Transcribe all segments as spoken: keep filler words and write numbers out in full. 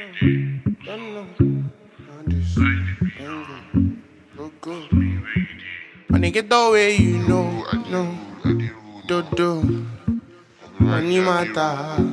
Don't know. On this. Go, go. When you get the way you know, no. Do, do. Money matter.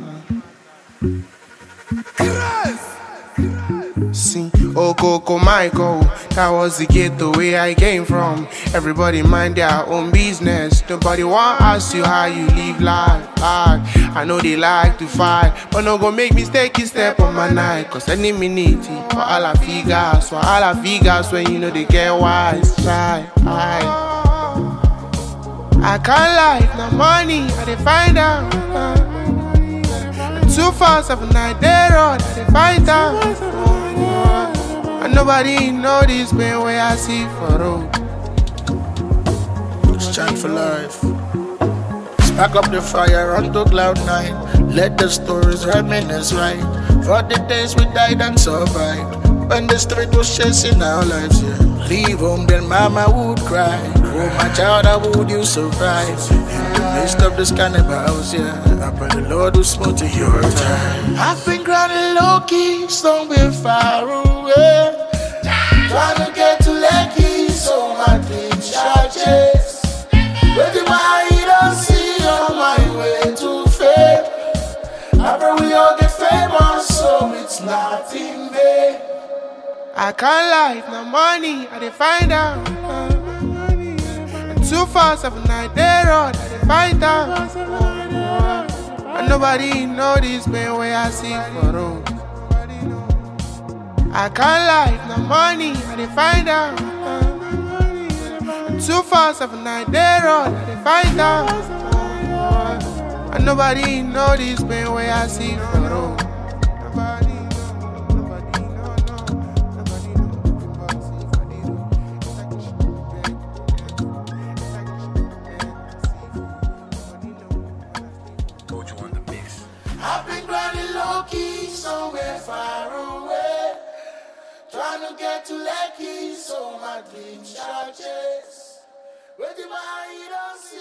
See, oh Coco Michael, that was the ghetto where I came from. Everybody mind their own business. Nobody want ask you how you live life. life. I know they like to fight, but no go make mistake you step on my night. Cause any minute, for all I figures, for all I figures when you know they get wise. Try, I, I can't lie, no money, I dey find out. Uh, Two, four, seven, nine, they run, they fight out. And nobody know this pain where I see for road. Stand for life. Spark up the fire onto cloud nine. Let the stories reminisce right. For the days we died and survived. When the street was chasing our lives, yeah. Leave home, then mama would cry. Oh my child, how would you survive? In the midst of this cannibals, yeah. I pray the Lord will smooth to your time. I've been grinding low-key, somewhere far away. Trying to get to Lekki, so my dreams shall chase. Waiting my eye, don't see on my way to fame. I pray we all get famous, so it's not in vain. I can't lie, no money, I dey find out. And two, four, seven, nine, they run, I dey find out. And nobody know this pain where I see for road. I can't lie, no money, I dey find out. And two, four, seven, nine, they run, I dey find out. And nobody know this pain where I see for road. Nobody. I've been grinding low-key, somewhere far away. Trying to get to Lekki, so my dreams shall chase. Waiting my eye, don't see